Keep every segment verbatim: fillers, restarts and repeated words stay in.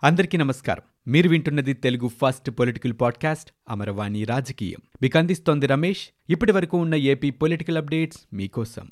అందరికీ నమస్కారం. మీరు వింటున్నది Telugu first political podcast Amaravani రాజకీయం. మీకు అందిస్తోంది రమేష్. ఇప్పటి వరకు ఉన్న ఏపీ పొలిటికల్ అప్డేట్స్ మీకోసం.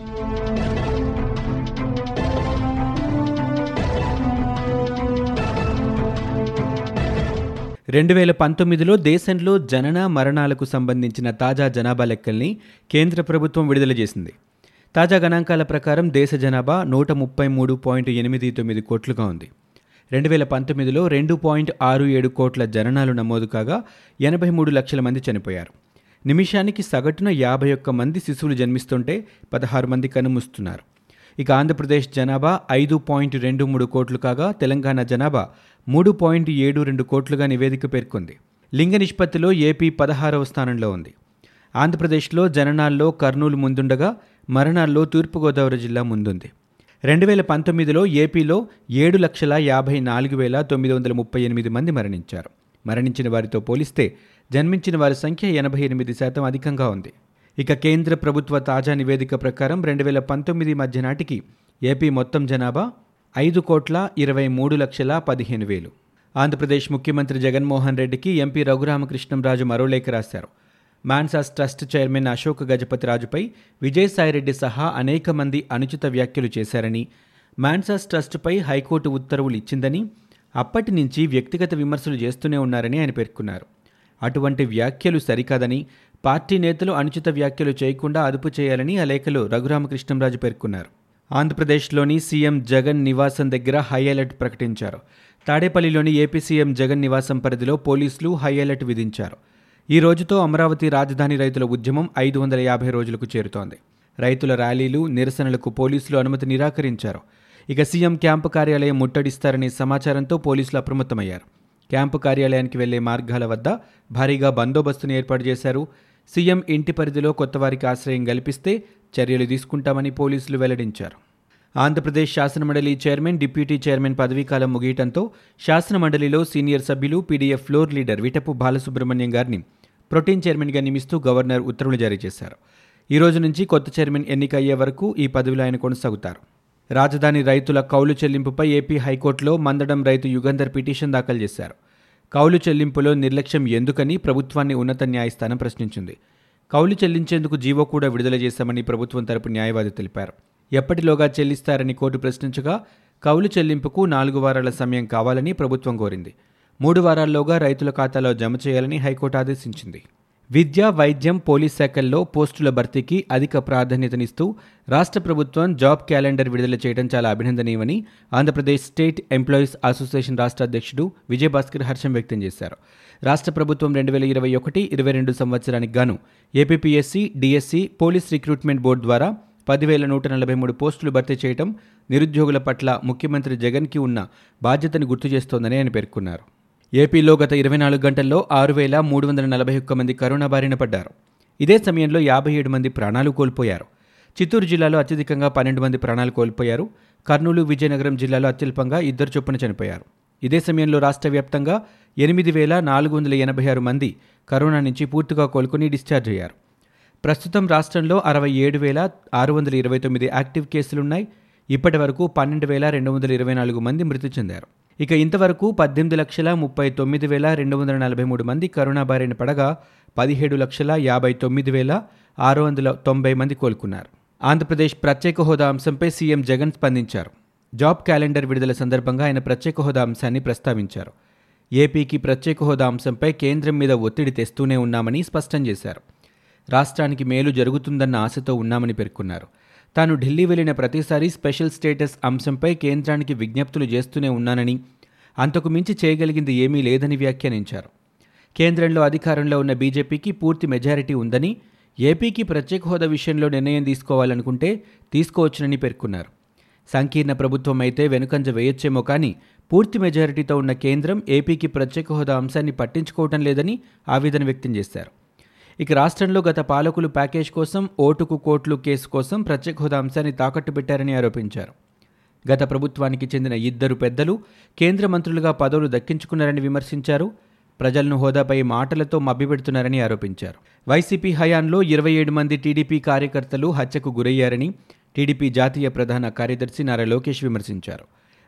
రెండు వేల పంతొమ్మిదిలో దేశంలో జనన మరణాలకు సంబంధించిన తాజా జనాభా లెక్కల్ని కేంద్ర ప్రభుత్వం విడుదల చేసింది. తాజా గణాంకాల ప్రకారం దేశ జనాభా నూట ముప్పై మూడు పాయింట్ ఎనిమిది తొమ్మిది కోట్లుగా ఉంది. రెండు వేల పంతొమ్మిదిలో రెండు పాయింట్ ఆరు ఏడు కోట్ల జననాలు నమోదు కాగా ఎనభై మూడు లక్షల మంది చనిపోయారు. నిమిషానికి సగటున యాభై ఒక్క మంది శిశువులు జన్మిస్తుంటే పదహారు మంది కనుమూస్తున్నారు. ఇక ఆంధ్రప్రదేశ్ జనాభా ఐదు పాయింట్ రెండు మూడు కోట్లు కాగా తెలంగాణ జనాభా మూడు పాయింట్ ఏడు రెండు కోట్లుగా నివేదిక పేర్కొంది. లింగ నిష్పత్తిలో ఏపీ పదహారవ స్థానంలో ఉంది. ఆంధ్రప్రదేశ్లో జననాల్లో కర్నూలు ముందుండగా మరణాల్లో తూర్పుగోదావరి జిల్లా ముందుంది. రెండు వేల పంతొమ్మిదిలో ఏపీలో ఏడు లక్షల యాభై నాలుగు వేల తొమ్మిది వందల ముప్పై ఎనిమిది మంది మరణించారు. మరణించిన వారితో పోలిస్తే జన్మించిన వారి సంఖ్య ఎనభై ఎనిమిది శాతం అధికంగా ఉంది. ఇక కేంద్ర ప్రభుత్వ తాజా నివేదిక ప్రకారం రెండు వేల పంతొమ్మిది మధ్య నాటికి ఏపీ మొత్తం జనాభా ఐదు కోట్ల ఇరవై మూడు లక్షల పదిహేను వేలు. ఆంధ్రప్రదేశ్ ముఖ్యమంత్రి జగన్మోహన్ రెడ్డికి ఎంపీ రఘురామకృష్ణంరాజు మరో లేఖ రాశారు. మాన్సాస్ ట్రస్ట్ చైర్మన్ అశోక్ గజపతిరాజుపై విజయసాయిరెడ్డి సహా అనేక మంది అనుచిత వ్యాఖ్యలు చేశారని, మాన్సాస్ ట్రస్టుపై హైకోర్టు ఉత్తర్వులు ఇచ్చిందని, అప్పటి నుంచి వ్యక్తిగత విమర్శలు చేస్తూనే ఉన్నారని ఆయన పేర్కొన్నారు. అటువంటి వ్యాఖ్యలు సరికాదని, పార్టీ నేతలు అనుచిత వ్యాఖ్యలు చేయకుండా అదుపు చేయాలని ఆ లేఖలో రఘురామకృష్ణంరాజు పేర్కొన్నారు. ఆంధ్రప్రదేశ్లోని సీఎం జగన్ నివాసం దగ్గర హై అలర్ట్ ప్రకటించారు. తాడేపల్లిలోని ఏపీ సీఎం జగన్ నివాసం పరిధిలో పోలీసులు హై అలర్ట్ విధించారు. ఈ రోజుతో అమరావతి రాజధాని రైతుల ఉద్యమం ఐదు వందల యాభై రోజులకు చేరుతోంది. రైతుల ర్యాలీలు, నిరసనలకు పోలీసులు అనుమతి నిరాకరించారు. ఇక సీఎం క్యాంపు కార్యాలయం ముట్టడిస్తారనే సమాచారంతో పోలీసులు అప్రమత్తమయ్యారు. క్యాంపు కార్యాలయానికి వెళ్లే మార్గాల వద్ద భారీగా బందోబస్తును ఏర్పాటు చేశారు. సీఎం ఇంటి పరిధిలో కొత్తవారికి ఆశ్రయం కల్పిస్తే చర్యలు తీసుకుంటామని పోలీసులు వెల్లడించారు. ఆంధ్రప్రదేశ్ శాసనమండలి చైర్మన్, డిప్యూటీ చైర్మన్ పదవీకాలం ముగియటంతో శాసనమండలిలో సీనియర్ సభ్యులు PDF floor leader Vitapu Balasubrahmanyam గారిని ప్రోటీన్ చైర్మన్గా నియమిస్తూ గవర్నర్ ఉత్తర్వులు జారీ చేశారు. ఈ రోజు నుంచి కొత్త చైర్మన్ ఎన్నిక అయ్యే వరకు ఈ పదవిలో ఆయన కొనసాగుతారు. రాజధాని రైతుల కౌలు చెల్లింపుపై ఏపీ హైకోర్టులో మందడం రైతు యుగంధర్ పిటిషన్ దాఖలు చేశారు. కౌలు చెల్లింపులో నిర్లక్ష్యం ఎందుకని ప్రభుత్వాన్ని ఉన్నత న్యాయస్థానం ప్రశ్నించింది. కౌలు చెల్లించేందుకు జీవో కూడా విడుదల చేశామని ప్రభుత్వం తరపు న్యాయవాది తెలిపారు. ఎప్పటిలోగా చెల్లిస్తారని కోర్టు ప్రశ్నించగా కౌలు చెల్లింపుకు నాలుగు వారాల సమయం కావాలని ప్రభుత్వం కోరింది. మూడు వారాల్లోగా రైతుల ఖాతాలో జమ చేయాలని హైకోర్టు ఆదేశించింది. విద్య, వైద్యం, పోలీస్ శాఖల్లో పోస్టుల భర్తీకి అధిక ప్రాధాన్యతనిస్తూ రాష్ట్ర ప్రభుత్వం జాబ్ క్యాలెండర్ విడుదల చేయడం చాలా అభినందనీయమని ఆంధ్రప్రదేశ్ స్టేట్ ఎంప్లాయీస్ అసోసియేషన్ రాష్ట్ర అధ్యక్షుడు విజయభాస్కర్ హర్షం వ్యక్తం చేశారు. రాష్ట్ర ప్రభుత్వం రెండు వేల ఇరవై ఒకటి ఇరవై రెండు సంవత్సరానికి గాను APPSC, DSC, police recruitment board ద్వారా పదివేల నూట నలభై మూడు పోస్టులు భర్తీ చేయడం నిరుద్యోగుల పట్ల ముఖ్యమంత్రి జగన్కి ఉన్న బాధ్యతను గుర్తు చేస్తోందని ఆయన పేర్కొన్నారు. ఏపీలో గత ఇరవై నాలుగు గంటల్లో ఆరు వేల మూడు వందల నలభై ఒక్క మంది కరోనా బారిన పడ్డారు. ఇదే సమయంలో యాభై ఏడు మంది ప్రాణాలు కోల్పోయారు. చిత్తూరు జిల్లాలో అత్యధికంగా పన్నెండు మంది ప్రాణాలు కోల్పోయారు. కర్నూలు, విజయనగరం జిల్లాలో అత్యల్పంగా ఇద్దరు చొప్పున చనిపోయారు. ఇదే సమయంలో రాష్ట్ర వ్యాప్తంగా ఎనిమిది వేల నాలుగు వందల ఎనభై ఆరు మంది కరోనా నుంచి పూర్తిగా కోలుకుని డిశ్చార్జ్ అయ్యారు. ప్రస్తుతం రాష్ట్రంలో అరవై ఏడు వేల ఆరు వందల ఇరవై తొమ్మిది యాక్టివ్ కేసులున్నాయి. ఇప్పటి వరకు పన్నెండు వేల రెండు వందల ఇరవై నాలుగు మంది మృతి చెందారు. ఇక ఇంతవరకు పద్దెనిమిది లక్షల ముప్పై తొమ్మిది వేల రెండు వందల నలభై మూడు మంది కరోనా బారిన పడగా పదిహేడు లక్షల యాభై తొమ్మిది వేల ఆరు వందల తొంభై మంది కోలుకున్నారు. ఆంధ్రప్రదేశ్ ప్రత్యేక హోదా అంశంపై సీఎం జగన్ స్పందించారు. జాబ్ క్యాలెండర్ విడుదల సందర్భంగా ఆయన ప్రత్యేక హోదా అంశాన్ని ప్రస్తావించారు. ఏపీకి ప్రత్యేక హోదా అంశంపై కేంద్రం మీద ఒత్తిడి తెస్తూనే ఉన్నామని స్పష్టం చేశారు. రాష్ట్రానికి మేలు జరుగుతుందన్న ఆశతో ఉన్నామని పేర్కొన్నారు. తాను ఢిల్లీ వెళ్లిన ప్రతిసారి స్పెషల్ స్టేటస్ అంశంపై కేంద్రానికి విజ్ఞప్తులు చేస్తూనే ఉన్నానని, అంతకు మించి చేయగలిగింది ఏమీ లేదని వ్యాఖ్యానించారు. కేంద్రంలో అధికారంలో ఉన్న బీజేపీకి పూర్తి మెజారిటీ ఉందని, ఏపీకి ప్రత్యేక హోదా విషయంలో నిర్ణయం తీసుకోవాలనుకుంటే తీసుకోవచ్చునని పేర్కొన్నారు. సంకీర్ణ ప్రభుత్వం అయితే వెనుకంజ వేయొచ్చేమో కానీ పూర్తి మెజారిటీతో ఉన్న కేంద్రం ఏపీకి ప్రత్యేక హోదా అంశాన్ని పట్టించుకోవటం లేదని ఆవేదన వ్యక్తం చేశారు. ఇక రాష్ట్రంలో గత పాలకులు ప్యాకేజ్ కోసం, ఓటుకు కోట్లు కేసు కోసం ప్రత్యేక హోదా అంశాన్ని తాకట్టు పెట్టారని ఆరోపించారు. గత ప్రభుత్వానికి చెందిన ఇద్దరు పెద్దలు కేంద్ర మంత్రులుగా పదవులు దక్కించుకున్నారని విమర్శించారు. ప్రజలను హోదాపై మాటలతో మభ్యపెడుతున్నారని ఆరోపించారు. వైసీపీ హయాంలో ఇరవై ఏడు మంది టీడీపీ కార్యకర్తలు హత్యకు గురయ్యారని టీడీపీ జాతీయ ప్రధాన కార్యదర్శి నారా లోకేష్ విమర్శించారు.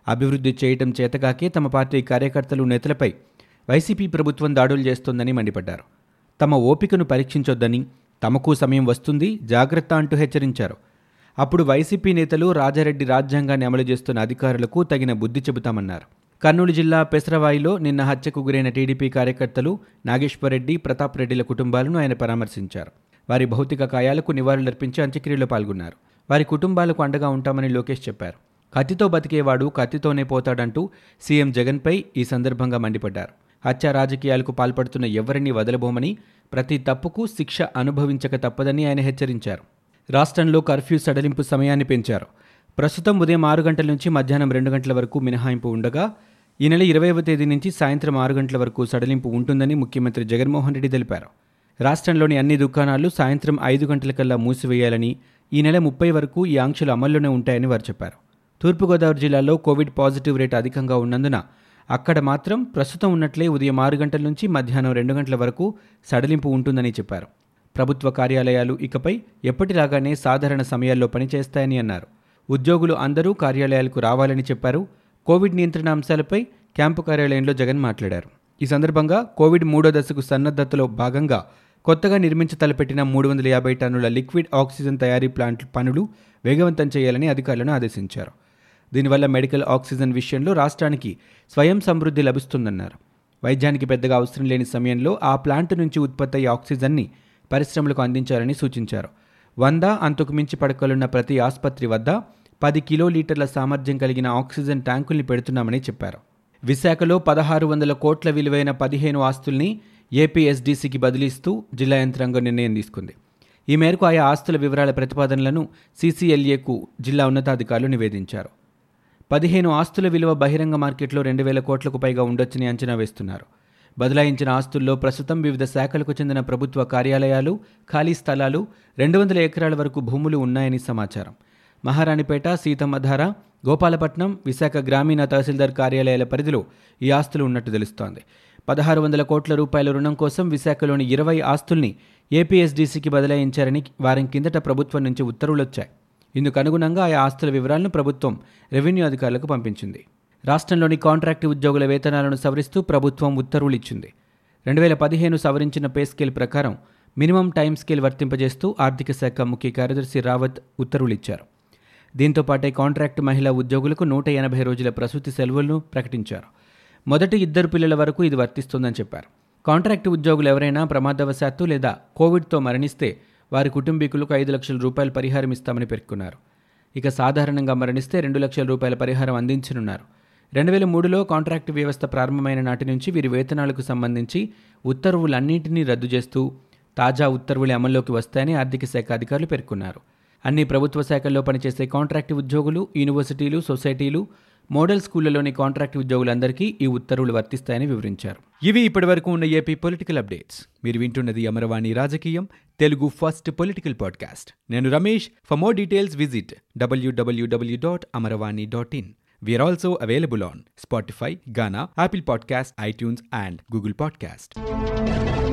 అభివృద్ధి చేయటం చేతకాకే తమ పార్టీ కార్యకర్తలు నేతలపై వైసీపీ ప్రభుత్వం దాడులు చేస్తోందని మండిపడ్డారు. తమ ఓపికను పరీక్షించొద్దని, తమకు సమయం వస్తుంది, జాగ్రత్త అంటూ హెచ్చరించారు. అప్పుడు వైసీపీ నేతలు రాజారెడ్డి రాజ్యాంగాన్ని అమలు చేస్తున్న అధికారులకు తగిన బుద్ధి చెబుతామన్నారు. కర్నూలు జిల్లా పెసరవాయిలో నిన్న హత్యకు గురైన టీడీపీ కార్యకర్తలు నాగేశ్వరరెడ్డి, ప్రతాప్ రెడ్డిల కుటుంబాలను ఆయన పరామర్శించారు. వారి భౌతిక కాయాలకు నివాళులర్పించి అంత్యక్రియలో పాల్గొన్నారు. వారి కుటుంబాలకు అండగా ఉంటామని లోకేష్ చెప్పారు. కత్తితో బతికేవాడు కత్తితోనే పోతాడంటూ సీఎం జగన్పై ఈ సందర్భంగా మండిపడ్డారు. హత్య రాజకీయాలకు పాల్పడుతున్న ఎవరిని వదలబోమని, ప్రతి తప్పుకు శిక్ష అనుభవించక తప్పదని ఆయన హెచ్చరించారు. రాష్ట్రంలో కర్ఫ్యూ సడలింపు సమయాన్ని పెంచారు. ప్రస్తుతం ఉదయం ఆరు గంటల నుంచి మధ్యాహ్నం రెండు గంటల వరకు మినహాయింపు ఉండగా ఈ నెల ఇరవైవ తేదీ నుంచి సాయంత్రం ఆరు గంటల వరకు సడలింపు ఉంటుందని ముఖ్యమంత్రి జగన్మోహన్ రెడ్డి తెలిపారు. రాష్ట్రంలోని అన్ని దుకాణాలు సాయంత్రం ఐదు గంటలకల్లా మూసివేయాలని, ఈ నెల ముప్పై వరకు ఈ ఆంక్షలు అమల్లోనే ఉంటాయని వారు చెప్పారు. తూర్పుగోదావరి జిల్లాలో కోవిడ్ పాజిటివ్ రేటు అధికంగా ఉన్నందున అక్కడ మాత్రం ప్రస్తుతం ఉన్నట్లే ఉదయం ఆరు గంటల నుంచి మధ్యాహ్నం రెండు గంటల వరకు సడలింపు ఉంటుందని చెప్పారు. ప్రభుత్వ కార్యాలయాలు ఇకపై ఎప్పటిలాగానే సాధారణ సమయాల్లో పనిచేస్తాయని అన్నారు. ఉద్యోగులు అందరూ కార్యాలయాలకు రావాలని చెప్పారు. కోవిడ్ నియంత్రణ అంశాలపై క్యాంపు కార్యాలయంలో జగన్ మాట్లాడారు. ఈ సందర్భంగా కోవిడ్ మూడో దశకు సన్నద్ధతలో భాగంగా కొత్తగా నిర్మించి తలపెట్టిన మూడు వందల యాభై టన్నుల లిక్విడ్ ఆక్సిజన్ తయారీ ప్లాంట్ పనులు వేగవంతం చేయాలని అధికారులను ఆదేశించారు. దీనివల్ల మెడికల్ ఆక్సిజన్ విషయంలో రాష్ట్రానికి స్వయం సమృద్ధి లభిస్తుందన్నారు. వైద్యానికి పెద్దగా అవసరం లేని సమయంలో ఆ ప్లాంట్ నుంచి ఉత్పత్తి అయ్యే ఆక్సిజన్ని పరిశ్రమలకు అందించాలని సూచించారు. వంద అంతకు మించి పడకలున్న ప్రతి ఆసుపత్రి వద్ద పది కిలోలీటర్ల సామర్థ్యం కలిగిన ఆక్సిజన్ ట్యాంకుల్ని పెడుతున్నామని చెప్పారు. విశాఖలో పదహారు వందల కోట్ల విలువైన పదిహేను ఆస్తుల్ని ఏపీఎస్డీసీకి బదిలీస్తూ జిల్లా యంత్రాంగం నిర్ణయం తీసుకుంది. ఈ మేరకు ఆయా ఆస్తుల వివరాల ప్రతిపాదనలను సీసీఎల్ఏకు జిల్లా ఉన్నతాధికారులు నివేదించారు. పదిహేను ఆస్తుల విలువ బహిరంగ మార్కెట్లో రెండు వేల కోట్లకు పైగా ఉండొచ్చని అంచనా వేస్తున్నారు. బదలాయించిన ఆస్తుల్లో ప్రస్తుతం వివిధ శాఖలకు చెందిన ప్రభుత్వ కార్యాలయాలు, ఖాళీ స్థలాలు, రెండు వందల ఎకరాల వరకు భూములు ఉన్నాయని సమాచారం. మహారాణిపేట, సీతమ్మధార, గోపాలపట్నం, విశాఖ గ్రామీణ తహసీల్దార్ కార్యాలయాల పరిధిలో ఈ ఆస్తులు ఉన్నట్టు తెలుస్తోంది. పదహారు వందల కోట్ల రూపాయల రుణం కోసం విశాఖలోని ఇరవై ఆస్తుల్ని ఏపీఎస్డీసీకి బదలాయించారని వారం కిందట ప్రభుత్వం నుంచి ఉత్తర్వులొచ్చాయి. ఇందుకు అనుగుణంగా ఆయా ఆస్తుల వివరాలను ప్రభుత్వం రెవెన్యూ అధికారులకు పంపించింది. రాష్ట్రంలోని కాంట్రాక్టు ఉద్యోగుల వేతనాలను సవరిస్తూ ప్రభుత్వం ఉత్తర్వులు ఇచ్చింది. రెండు వేల పదిహేను సవరించిన పే స్కేల్ ప్రకారం మినిమం టైం స్కేల్ వర్తింపజేస్తూ ఆర్థిక శాఖ ముఖ్య కార్యదర్శి రావత్ ఉత్తర్వులు ఇచ్చారు. దీంతో పాటే కాంట్రాక్టు మహిళా ఉద్యోగులకు నూట ఎనభై రోజుల ప్రసూతి సెలవులను ప్రకటించారు. మొదటి ఇద్దరు పిల్లల వరకు ఇది వర్తిస్తుందని చెప్పారు. కాంట్రాక్టు ఉద్యోగులు ఎవరైనా ప్రమాదవశాత్తు లేదా కోవిడ్తో మరణిస్తే వారి కుటుంబీకులకు ఐదు లక్షల రూపాయల పరిహారం ఇస్తామని పేర్కొన్నారు. ఇక సాధారణంగా మరణిస్తే రెండు లక్షల రూపాయల పరిహారం అందించనున్నారు. రెండు వేల మూడులో కాంట్రాక్టు వ్యవస్థ ప్రారంభమైన నాటి నుంచి వీరి వేతనాలకు సంబంధించి ఉత్తర్వులన్నింటినీ రద్దు చేస్తూ తాజా ఉత్తర్వులు అమల్లోకి వస్తాయని ఆర్థిక శాఖ అధికారులు పేర్కొన్నారు. అన్ని ప్రభుత్వ శాఖల్లో పనిచేసే కాంట్రాక్టు ఉద్యోగులు, యూనివర్సిటీలు, సొసైటీలు, మోడల్ స్కూళ్లలోని కాంట్రాక్టు ఉద్యోగులందరికీ ఈ ఉత్తర్వులు వర్తిస్తాయని వివరించారు. ఇవి ఇప్పటివరకు ఉన్న ఏపీ పొలిటికల్ అప్డేట్స్. మీరు వింటున్నది అమరవాణి రాజకీయం, తెలుగు ఫస్ట్ పొలిటికల్ పాడ్కాస్ట్. నేను Ramesh. For more details visit W W W dot Amaravani dot in. We are also available on Spotify, Gaana, Apple Podcast, iTunes and Google Podcast.